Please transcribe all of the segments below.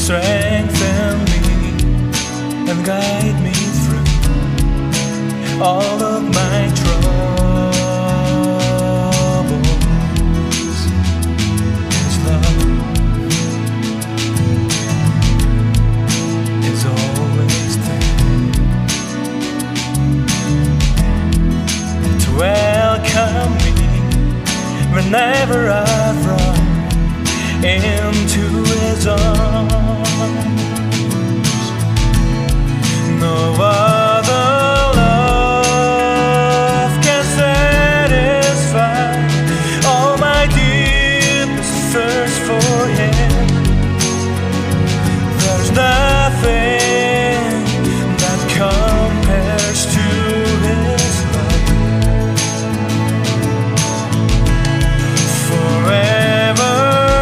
strengthen me and guide me through all of my troubles. His love is always there to welcome me whenever I've run into His arms. No other love can satisfy all my deepest thirst for Him. There's nothing that compares to His love. Forever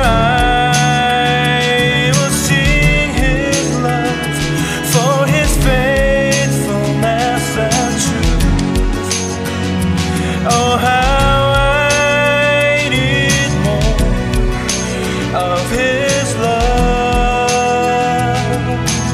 oh, how I need more of His love.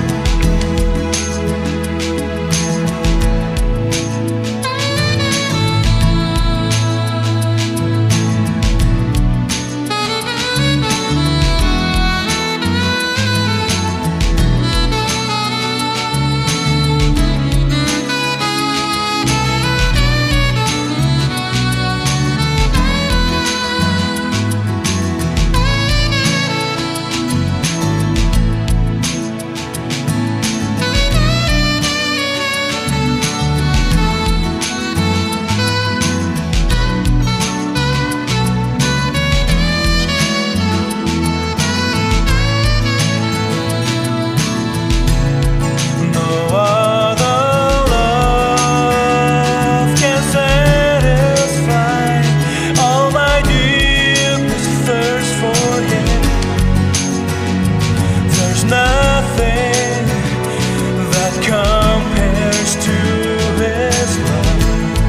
Nothing that compares to His love.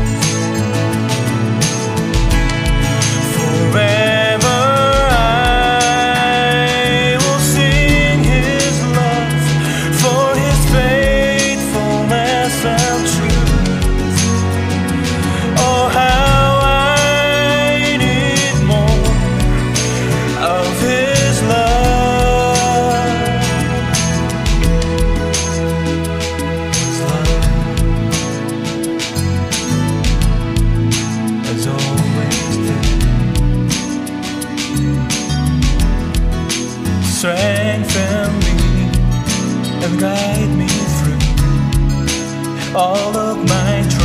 Forever I will sing His love, for His faithfulness and truth. Oh, how I need more of His love. Strengthen me and guide me through all of my